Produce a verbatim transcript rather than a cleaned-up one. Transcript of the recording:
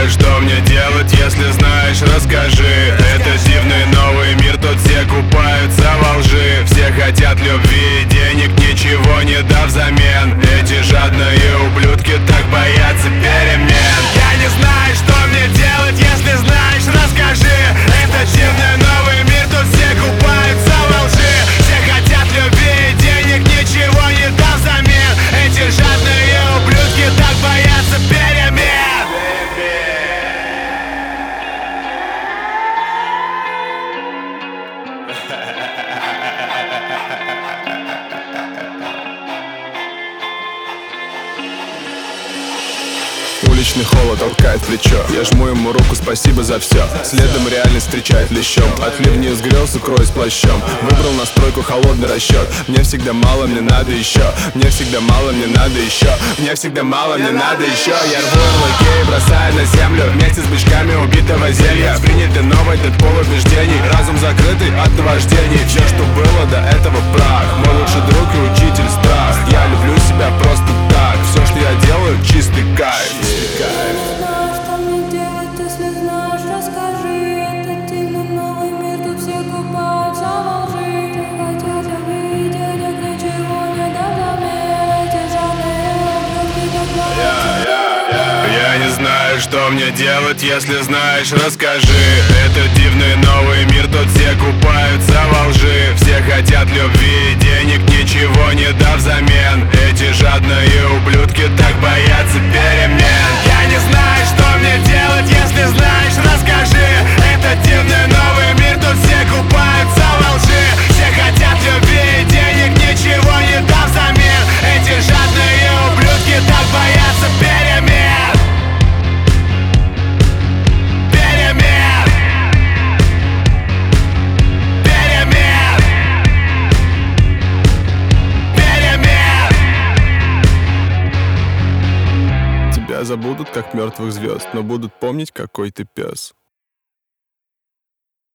знаю, что мне делать, если знаешь, расскажи. Это дивный новый мир, тут все купаются во лжи. Все хотят любви и денег, ничего не дав взамен. Эти жадные ублюдки так боятся перемен. Я не знаю, что мне делать, если знаешь, расскажи. Это дивный новый мир, тут все купаются во лжи. Все хотят любви и денег, ничего не дав взамен. Эти жадные ублюдки так боятся перемен. Уличный холод толкает в плечо. Я жму ему руку, спасибо за все. Следом реальность встречает лещом. От ливни из грез укроюсь плащом. Выбрал настройку холодный расчет. Мне всегда мало, мне надо еще. Мне всегда мало, мне надо еще. Мне всегда мало, мне надо еще. Я рву ярлыки и бросаю на землю вместе с бычками убитого зелья. Принятый новый Дэдпул убеждений. Разум закрытый от наваждений. Все, что было до этого, прах. Мой лучший друг и учитель страх. Я люблю себя просто так. Все, что я делаю, чистый кайф. Я не знаю, что мне делать, если знаешь, расскажи. Это дивный новый мир, тут все купаются во лжи. Все хотят любви и денег, ничего не дав взамен. Эти жадные ублюдки так боятся. Я не знаю, что мне делать, если знаешь, расскажи. Это дивный новый мир, тут все купаются во лжи. Все хотят любви и денег, ничего не дав взамен. Эти жадные ублюдки так боятся перемен. Я не знаю, что мне делать, если знаешь, расскажи. Это дивный новый мир, тут все купаются во лжи. Все хотят любви и денег, ничего не дав взамен. Эти жадные ублюдки так боятся перемен. Перемен. Перемен. Перемен. Тебя забудут, как мертвых звезд, но будут помнить, какой ты пес.